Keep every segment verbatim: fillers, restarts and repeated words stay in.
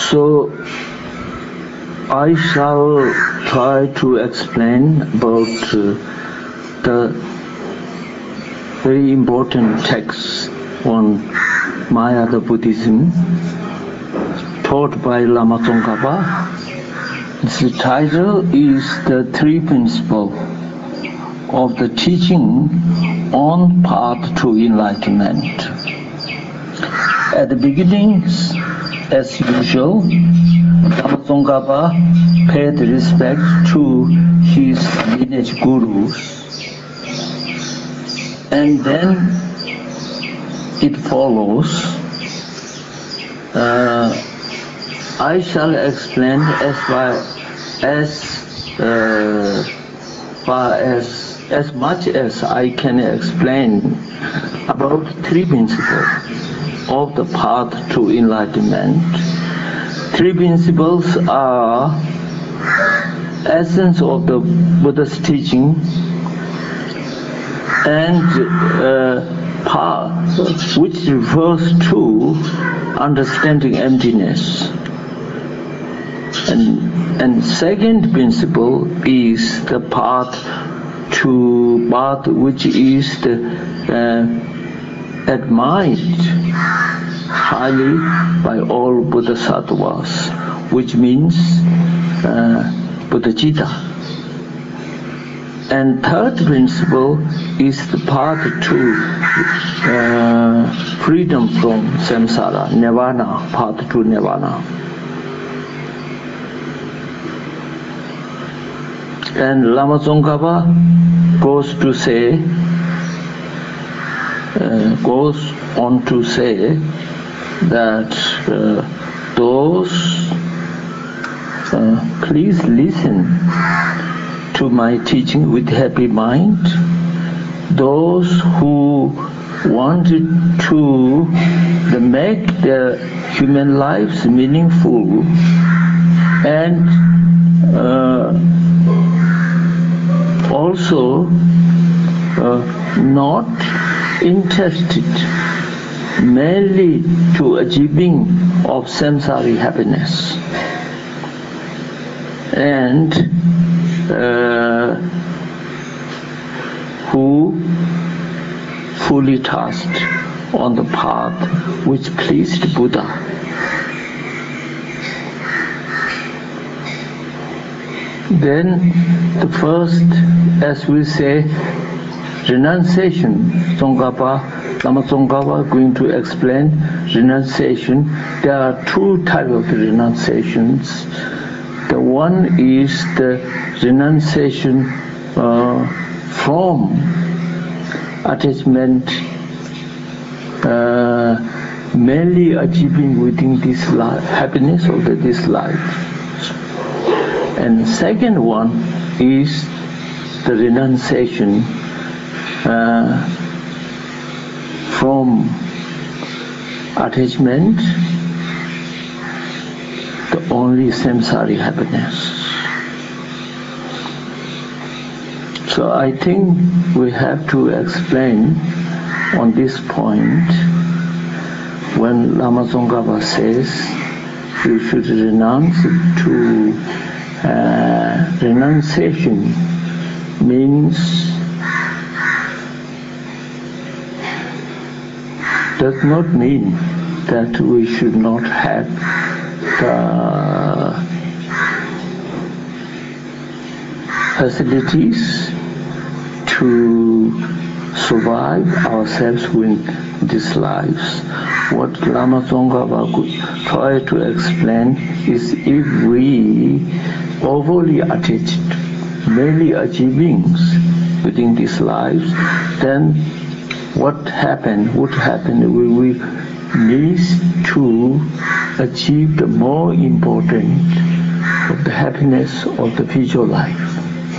So I shall try to explain about uh, the very important text on Mayada Buddhism taught by Lama Tsongkhapa. The title is The Three Principles of the Teaching on Path to Enlightenment. At the beginning, as usual, Lama Tsongkhapa paid respect to his lineage gurus, and then it follows. Uh, I shall explain as far as uh, far as as much as I can explain about three principles of the path to enlightenment. Three principles are essence of the Buddha's teaching and uh, path, which refers to understanding emptiness. And, and second principle is the path to path which is the, uh, admired highly by all Bodhisattvas, which means uh, Bodhicitta. And third principle is the path to uh, freedom from samsara, nirvana, path to nirvana. And Lama Tsongkhapa goes to say, uh, goes on to say that uh, those, uh, please listen to my teaching with happy mind. Those who wanted to make their human lives meaningful and uh, also uh, not interested merely to achieving of samsaric happiness, and uh, who fully tasked on the path which pleased Buddha. Then the first, as we say, renunciation. Tsongkhapa, Lama Tsongkhapa going to explain renunciation. There are two types of renunciations. The one is the renunciation uh, from attachment, uh, mainly achieving within this life, happiness of this life. And the second one is the renunciation uh, from attachment, the only samsaric happiness. So I think we have to explain on this point when Lama Tsongkhapa says you should renounce to uh, renunciation means does not mean that we should not have the facilities to survive ourselves in these lives. What Lama Tsongkhapa could try to explain is if we overly attached merely achieving within these lives, then what happened, would happen, we will miss to achieve the more important of the happiness of the future life.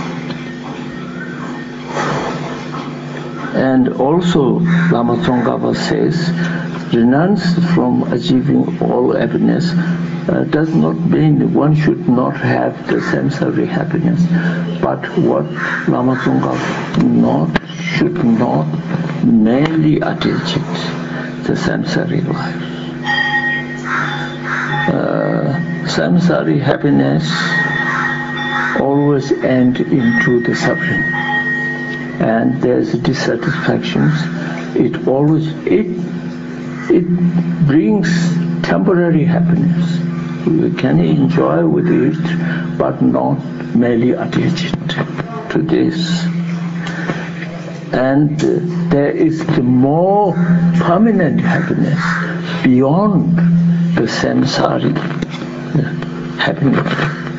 And also Lama Tsongkhapa says, renounce from achieving all happiness uh, does not mean one should not have the samsaric happiness, but what Lama Tsongkhapa not should not mainly attach it the samsaric life. Uh, samsaric happiness always ends into the suffering, and there's dissatisfaction. It always it it brings temporary happiness. We can enjoy with it, but not merely attached to this. And uh, there is the more permanent happiness beyond the samsaric happiness,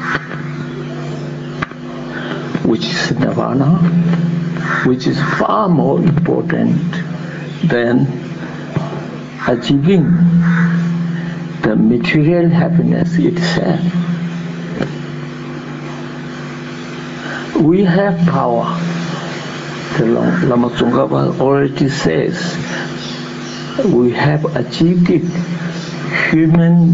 which is nirvana, which is far more important than achieving the material happiness itself. We have power. The Lama Tsongkhapa already says we have achieved it. Human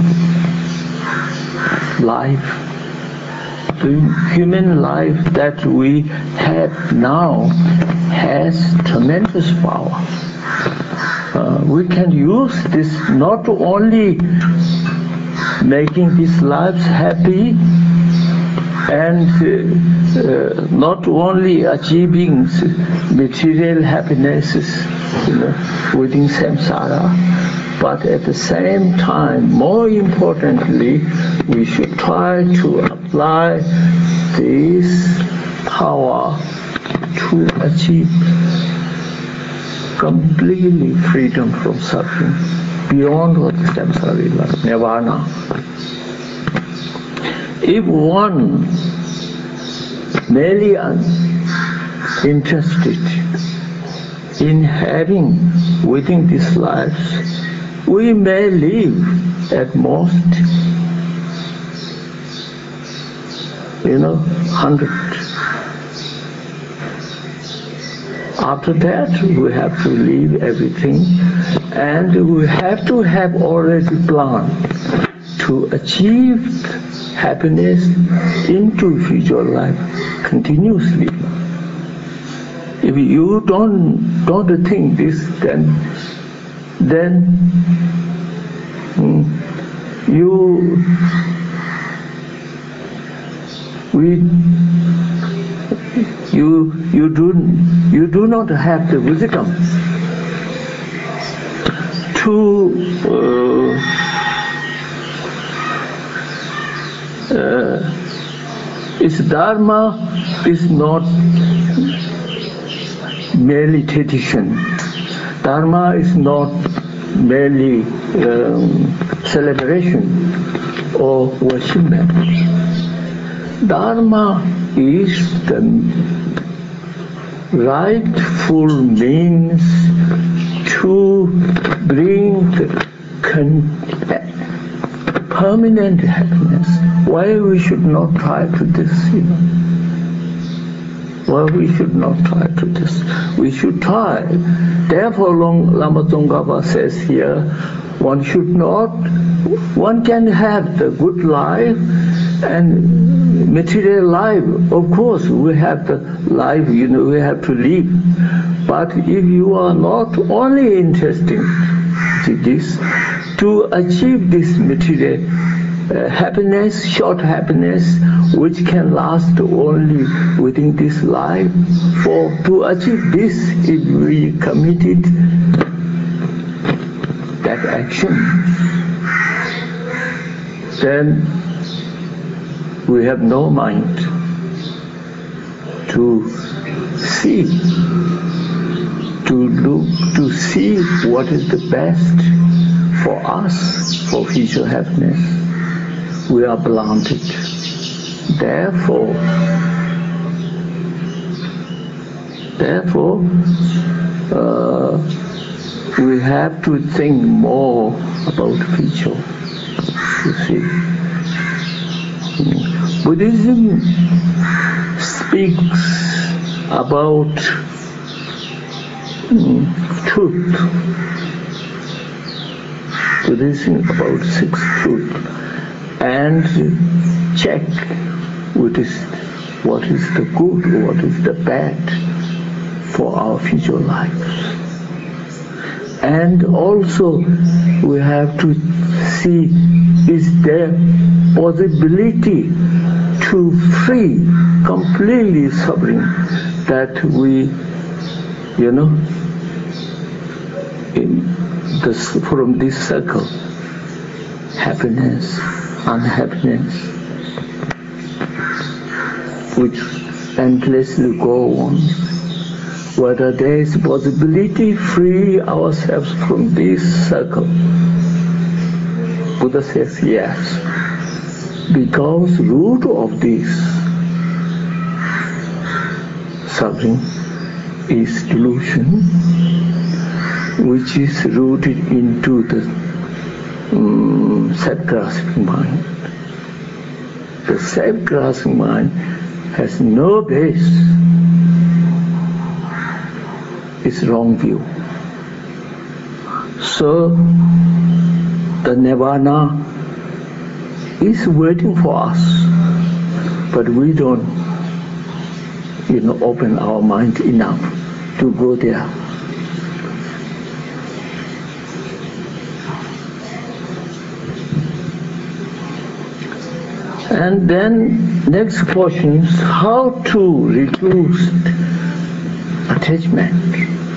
life, the human life that we have now has tremendous power. Uh, we can use this not only making these lives happy and uh, uh, not only achieving material happinesses, you know, within samsara, but at the same time, more importantly, we should try to apply this power to achieve completely freedom from suffering, beyond what is samsara, like nirvana. If one merely interested in having within these lives, we may live at most, you know, hundred. After that, we have to leave everything, and we have to have already planned to achieve happiness into future life continuously. If you don't don't think this, then then mm, you we you you do you do not have the wisdom to uh, uh, its dharma is not merely tradition. Dharma is not merely um, celebration or worshipment. Dharma is the rightful means to bring the con- permanent happiness. Why we should not try to this, you know? Why we should not try to this? We should try. Therefore, Lama Tsongkhapa says here, one should not, one can have the good life and material life. Of course, we have the life, you know, we have to live. But if you are not only interested in this, to achieve this material uh, happiness, short happiness, which can last only within this life, for to achieve this, if we committed that action, then we have no mind to see, to look, to see what is the best for us, for future happiness. We are blinded. Therefore, therefore, uh, we have to think more about the future. You see, Buddhism speaks about mm, truth. Buddhism about six truths, and check what is what is the good, what is the bad for our future lives. And also we have to see, is there possibility to free completely suffering that we, you know, in this, from this circle, happiness, unhappiness, which endlessly go on. Whether there is possibility free ourselves from this circle, Buddha says yes, because root of this suffering is delusion, which is rooted into the um, self-grasping mind. The self-grasping mind has no base. It's wrong view. So the nirvana is waiting for us, but we don't, you know, open our mind enough to go there. And then next question is how to reduce attachment.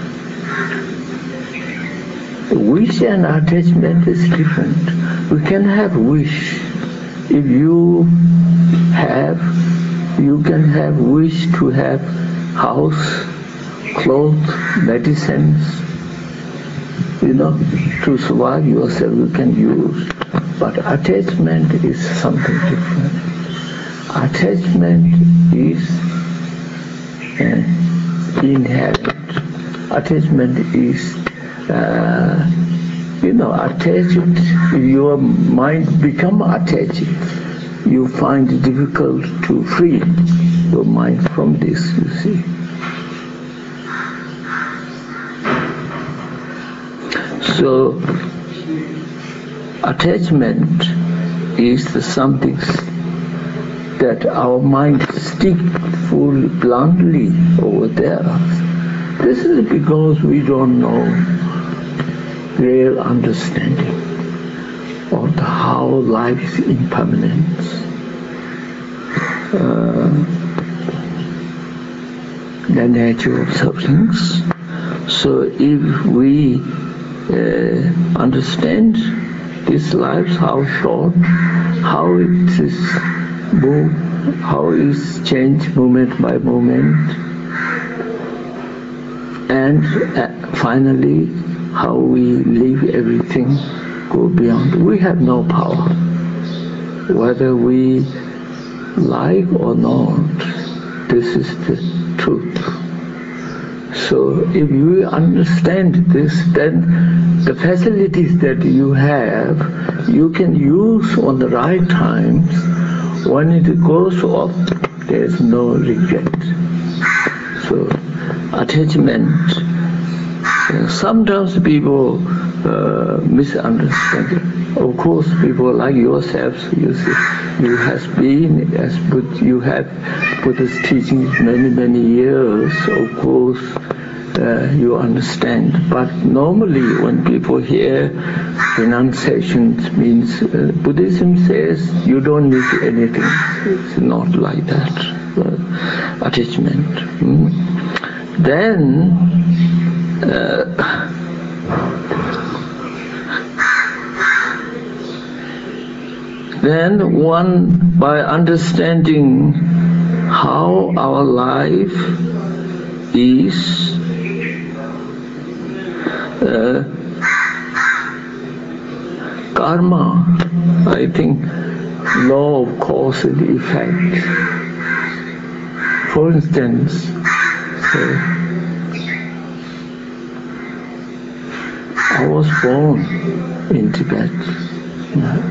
Wish and attachment is different. We can have wish. If you have, you can have wish to have house, clothes, medicines, you know, to survive yourself you can use. But attachment is something different. Attachment is uh, inherent. Attachment is, uh, you know, attached. Your mind become attached. You find it difficult to free your mind from this, you see. So, attachment is the something that our mind stick fully bluntly over there. This is because we don't know real understanding of the how life is impermanent. Uh, the nature of sufferings. So if we uh, understand this life, how short, how it is move, how it is changed moment by moment, and uh, finally how we leave everything, go beyond. We have no power, whether we like or not. This is the truth. So if you understand this, then the facilities that you have, you can use on the right times. When it goes off, there is no regret. So attachment, uh, sometimes people uh, misunderstand. Of course, people like yourselves, you see, you have been, as but you have Buddha's teachings many, many years. Of course, uh, you understand. But normally, when people hear renunciations, means uh, Buddhism says you don't need anything. It's not like that. Uh, attachment. Hmm? Then. Uh, Then one, by understanding how our life is, uh, karma, I think, law of cause and effect. For instance, uh, I was born in Tibet. Uh,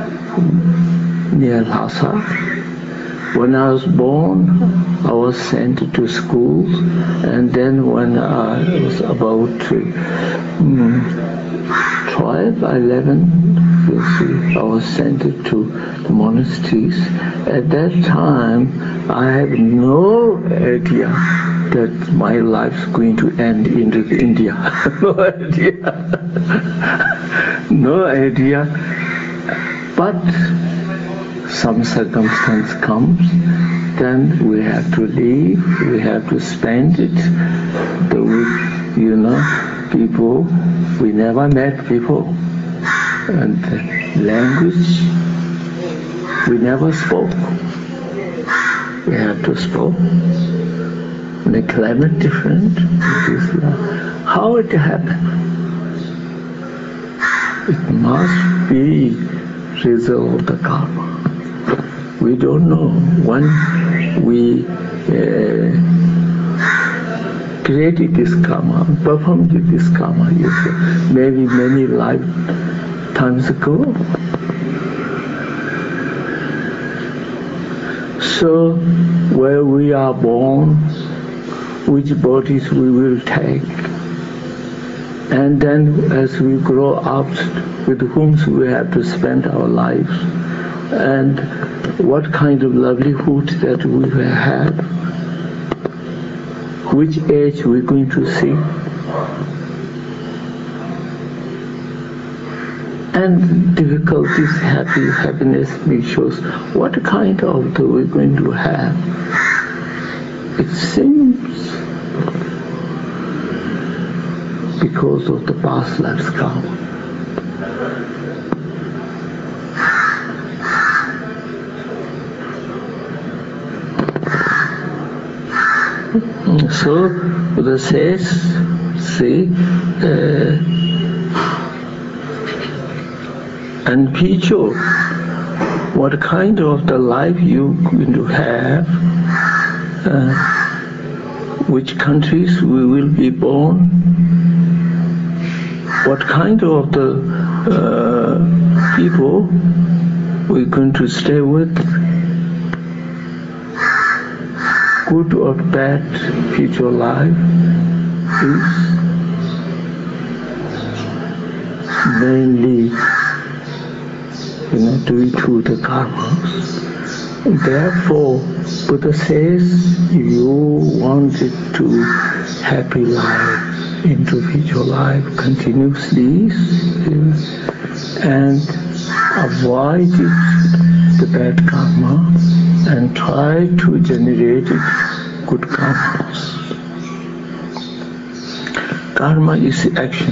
near Lhasa. When I was born, I was sent to school, and then when I was about um, twelve, eleven, you see, I was sent to the monasteries. At that time, I had no idea that my life is going to end in India. No idea. No idea. But some circumstance comes, then we have to leave, we have to spend it. The, you know, people, we never met before. And the language, we never spoke. We have to speak. The climate different. How it happened? It must be result of the karma. We don't know. When we uh, created this karma, performed this karma, maybe many lifetimes ago. So, where we are born, which bodies we will take, and then as we grow up, with whom we have to spend our lives, and what kind of livelihood that we will have, which age we're going to see, and difficulties, happy, happiness, we shows what kind of the we're going to have. It seems because of the past lives karma. So Buddha says, see, uh, and Picho, what kind of the life you going to have, uh, which countries we will be born, what kind of the uh, people we're going to stay with, good or bad future life is mainly, you know, due to the karmas. Therefore, Buddha says, if you wanted to happy life, individual life continuously, and avoid the bad karma and try to generate good karmas. Karma is action.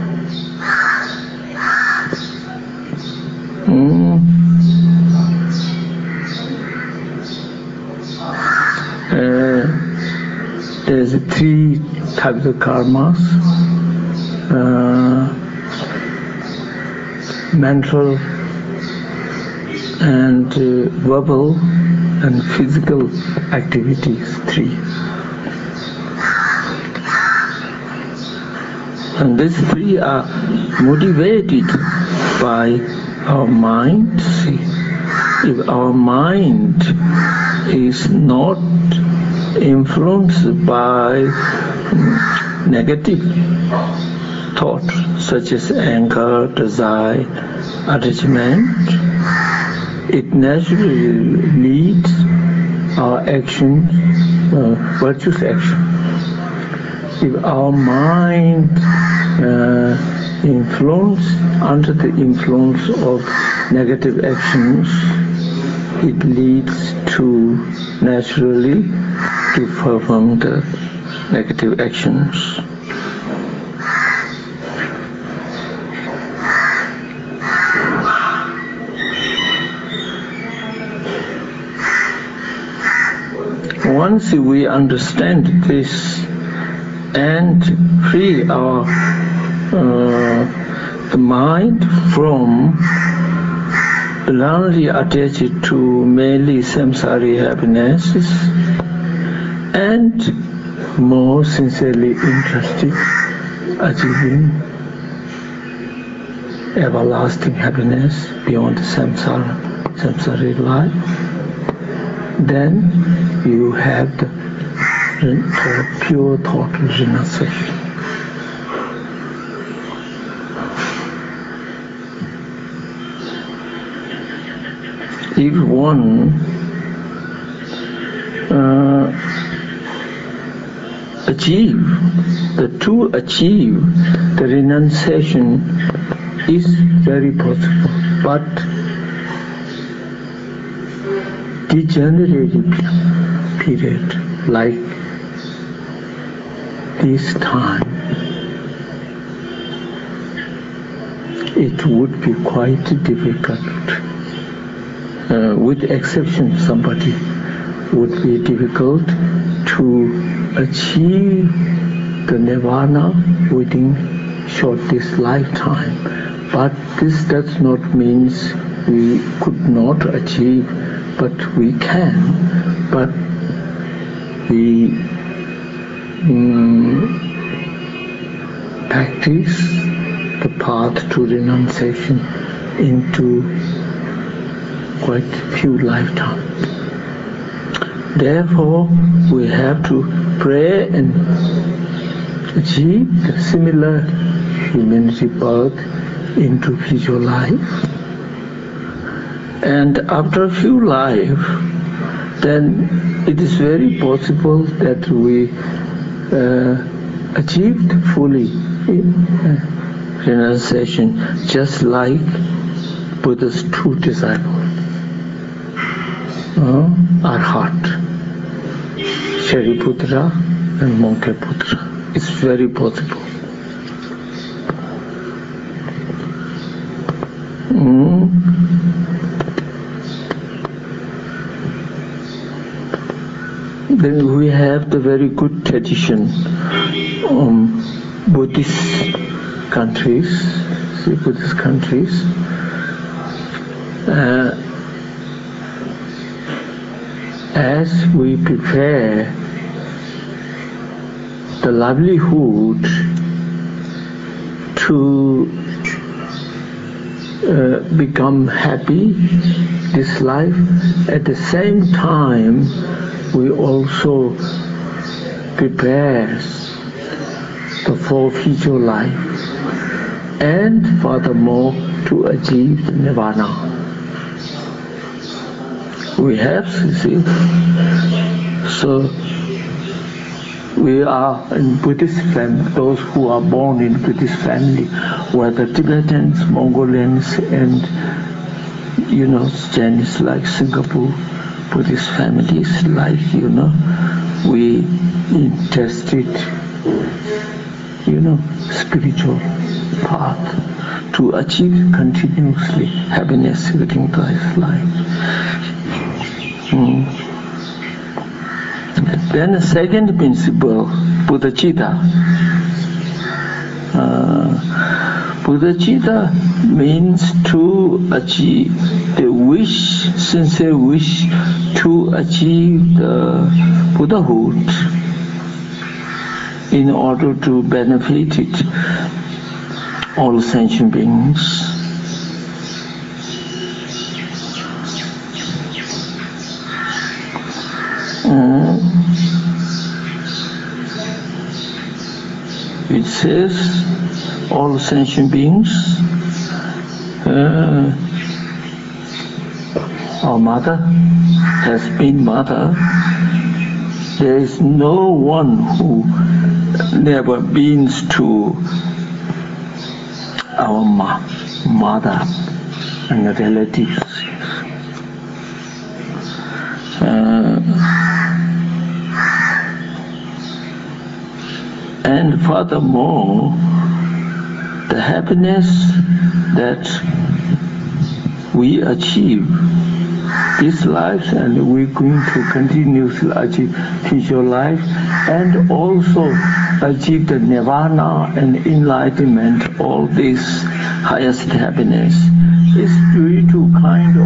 Mm. Uh, there's three types of karmas. Uh, mental and uh, verbal and physical activities, three. And these three are motivated by our mind. See, if our mind is not influenced by negative thought, such as anger, desire, attachment, it naturally leads our action, uh, virtuous action. If our mind uh, influence under the influence of negative actions, it leads to naturally to perform the negative actions. Once we understand this and free our uh, the mind from blindly attached to merely samsari happinesses and more sincerely interested achieving everlasting happiness beyond the samsara, samsari life, then you have the, the pure thought renunciation. If one uh, achieve, the to achieve the renunciation is very possible, but degenerative period like this time, it would be quite difficult. Uh, with exception, somebody would be difficult to achieve the nirvana within shortest lifetime. But this does not mean we could not achieve, but we can. But we um, practice the path to renunciation into quite few lifetimes. Therefore, we have to pray and achieve the similar humanity birth into future life. And after a few lives, then it is very possible that we uh, achieved fully uh, renunciation, just like Buddha's two disciples, uh, Arhat, Shariputra and Mangaputra. It's very possible. Mm. Then we have the very good tradition um, Buddhist countries, see, Buddhist countries. Uh, as we prepare the livelihood to uh, become happy this life, at the same time we also prepare the for future life, and furthermore to achieve the nirvana. We have, you see, so we are in Buddhist family, those who are born in Buddhist family, whether Tibetans, Mongolians, and you know, Chinese like Singapore, Buddhist families like, you know, we interested, you know, spiritual path to achieve continuously happiness within this life. Hmm. Then the second principle, Buddhacita. Uh, Buddhacita means to achieve the wish, sincere wish to achieve the Buddhahood in order to benefit it, all sentient beings. Uh, it says all sentient beings, uh, our mother has been mother. There is no one who never been to our ma mother and relatives. Uh, and furthermore, the happiness that we achieve this life, and we're going to continuously achieve future life, and also achieve the nirvana and enlightenment, all this highest happiness, is due to kind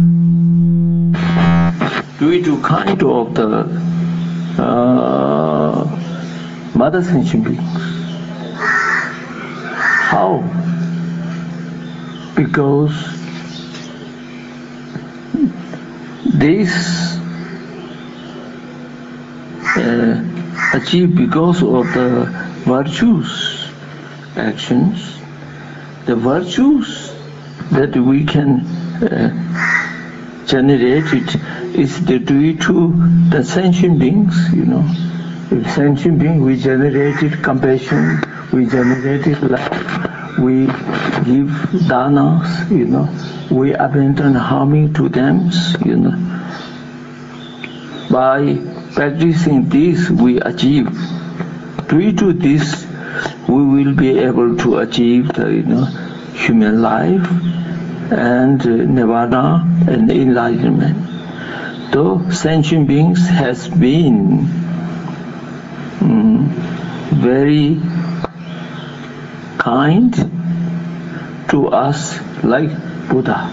of due to kind of the uh, mother sentient beings. How? Because this uh, achieved because of the virtues actions, the virtues that we can uh, generate it is the due to the sentient beings, you know. If sentient being, we generated compassion, we generated love, we give danas, you know, we abandon harming to them, you know. By practicing this, we achieve. Due to this, we will be able to achieve the you know, human life and uh, nirvana and enlightenment. Though sentient beings has been um, very kind to us, like Buddha.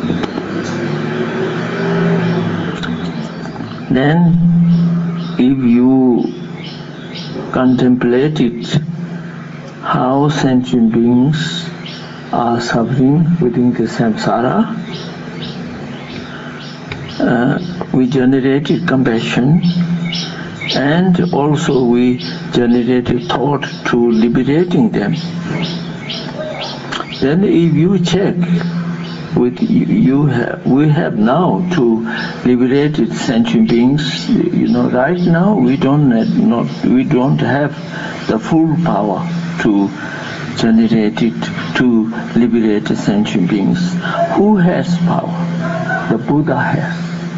Then, if you contemplate it, how sentient beings are suffering within the samsara, uh, we generated compassion, and also we generated thought to liberating them. Then if you check with you, you have, we have now to liberate sentient beings. You know, right now we don't have, not we don't have the full power to generate it to liberate sentient beings. Who has power? The Buddha has.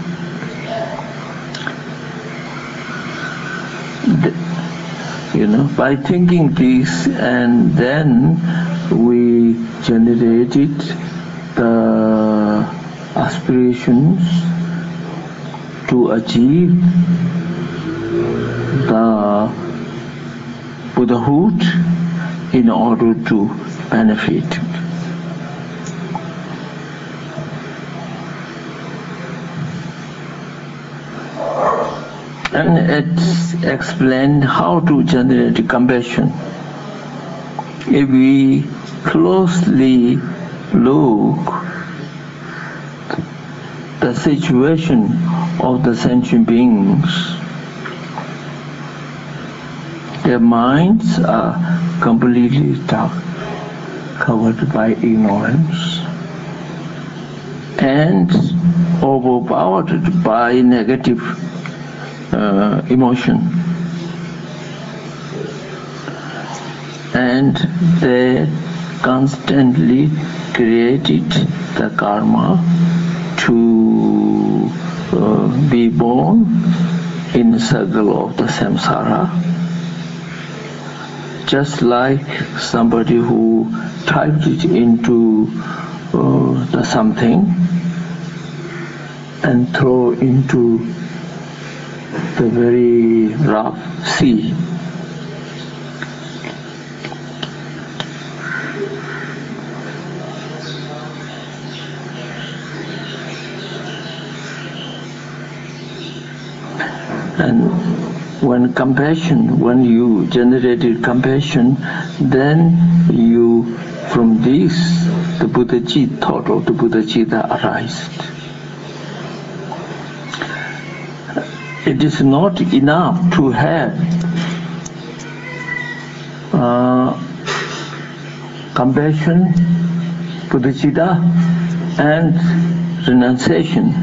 The, you know, by thinking this, and then we generated the aspirations to achieve the Buddhahood in order to benefit. And it's explained how to generate compassion. If we closely look the situation of the sentient beings, their minds are completely dark, covered by ignorance, and overpowered by negative uh, emotion. And they constantly created the karma to uh, be born in the circle of the samsara, just like somebody who typed it into uh, the something and throw into the very rough sea. And when compassion, when you generated compassion, then you, from this, the Buddha-Citta, thought of the Buddha-Citta arises. It is not enough to have uh, compassion, Buddha-Citta, and renunciation.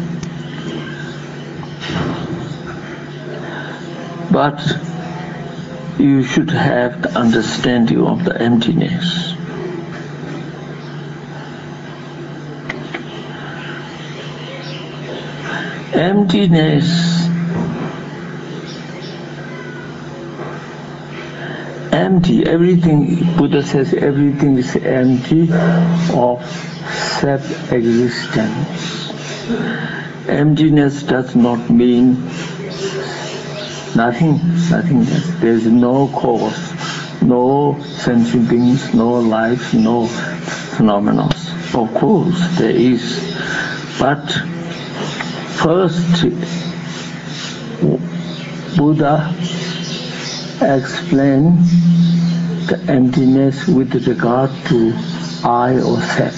But you should have the understanding of the emptiness. Emptiness, empty, everything, Buddha says everything is empty of self-existence. Emptiness does not mean nothing, nothingness. There is no cause, no sentient beings, no life, no phenomena. Of course, there is. But first, Buddha explained the emptiness with regard to I or self.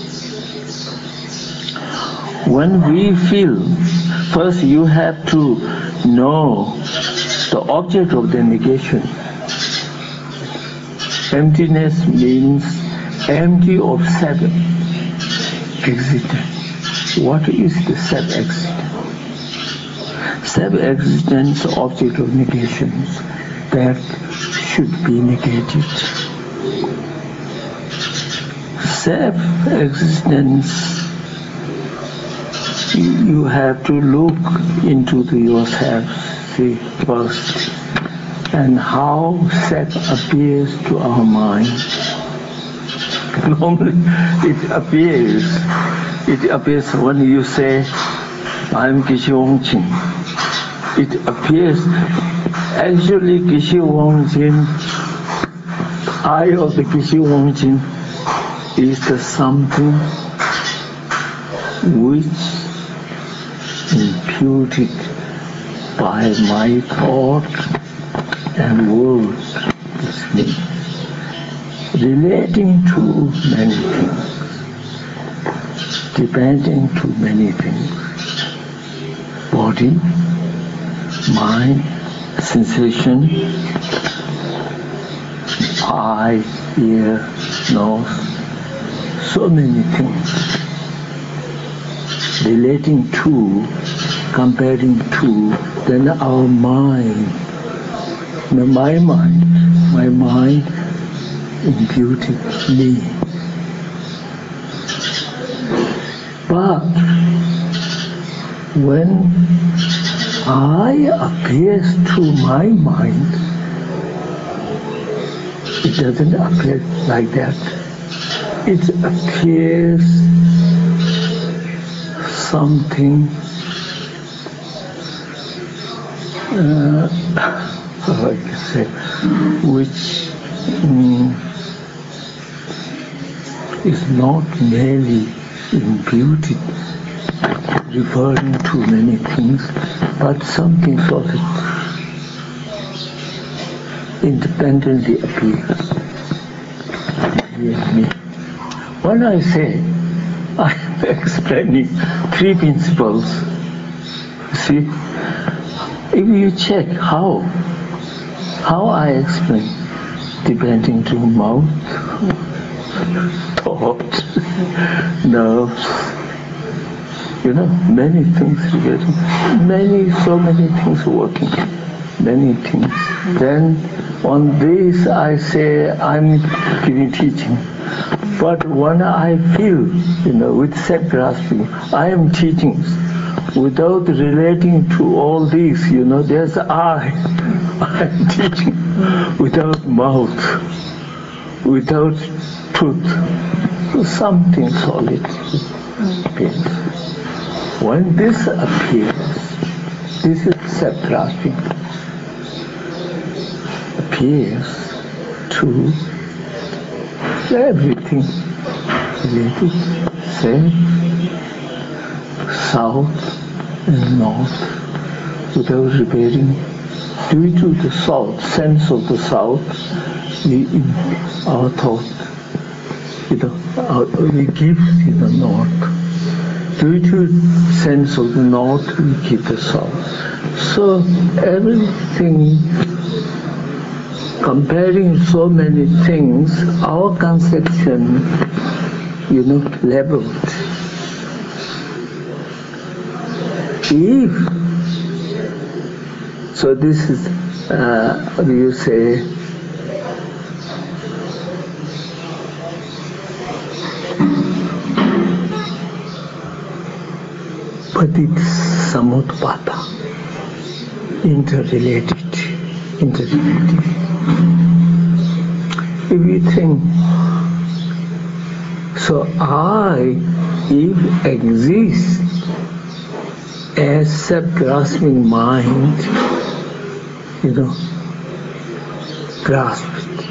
When we feel, first you have to know the object of the negation. Emptiness means empty of self-existence. What is the self-existence? Self-existence, object of negations, that should be negated. Self-existence you have to look into the yourself, see, first, and how sex appears to our mind. Normally, it appears. It appears when you say, "I'm Kishi Wong-Jin." It appears. Actually, Kishi Wong-Jin, I of the Kishi Wong-Jin, is the something which imputed by my thought and words is me, relating to many things, depending to many things, body, mind, sensation, eye, ear, nose, so many things, relating to, comparing to, then our mind, my mind, my mind imputed me. But when I appears to my mind, it doesn't appear like that. It appears something, uh, how I can say, which um, is not merely imputed, referring to many things, but something solid, independently appears in me. When I say I'm explaining three principles, see, if you check how, how I explain, depending to mouth, thought, nerves, you know, many things together, many, so many things working, many things. Then on this I say I'm giving teaching. But when I feel, you know, with self-grasping, I am teaching without relating to all these, you know, there's I. I am teaching without mouth, without truth, something solid appears. When this appears, this is self-grasping, appears to everything related, say, south and north, without repairing. Due to the south, sense of the south, we, in our thought, you know, our, we give to the north. Due to sense of the north, we give the south. So everything, comparing so many things, our conception, you know, leveled. If, so this is, uh, what do you say, Patitsamutpata, interrelated, interrelated. If we think, so I, if exists as self-grasping mind, you know, grasped,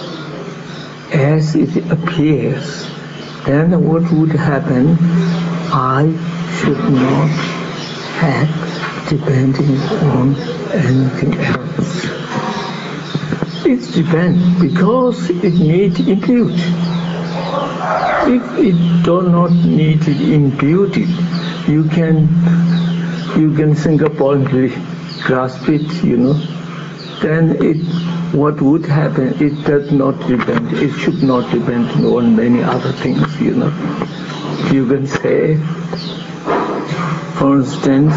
as it appears, then what would happen? I should not act depending on anything else. It depends because it needs impute. If it do not need it imputed, you can you can single-pointedly grasp it, you know. Then it, what would happen? It does not depend. It should not depend on many other things, you know. You can say, for instance,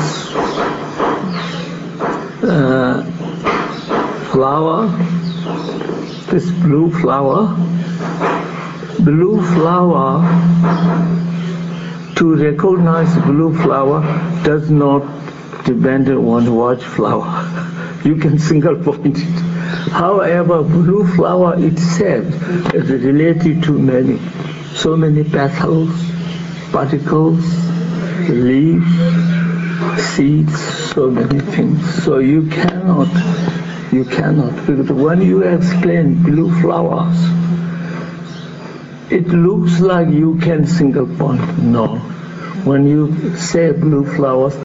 uh, flower, this blue flower, blue flower to recognize blue flower does not depend on white flower. You can single point it. However, blue flower itself is related to many, so many petals, particles, leaves, seeds, so many things. So you cannot, you cannot, because when you explain blue flowers, it looks like you can single point. No. When you say blue flowers,